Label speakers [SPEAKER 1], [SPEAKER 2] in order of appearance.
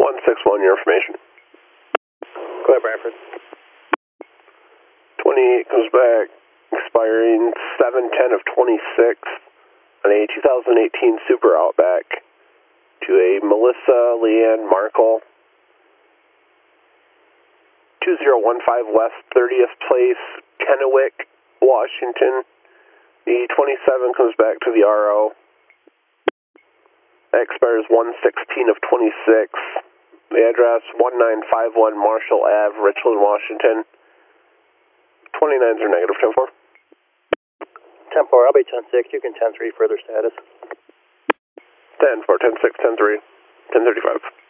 [SPEAKER 1] 161, your information.
[SPEAKER 2] Go ahead, Bradford.
[SPEAKER 1] 28 comes back, expiring 7/10 of 26 on a 2018 Super Outback to a Melissa Leanne Markle, 2015 West 30th Place, Kennewick, Washington. The 27 comes back to the RO. That expires 1/16 of 26. The address 1951 Marshall Ave, Richland, Washington. 29s are negative, 10-4.
[SPEAKER 2] 10-4, I'll be 10-6. You can 10-3 further status.
[SPEAKER 1] 10-4, 10-6, 10-3, 10-35.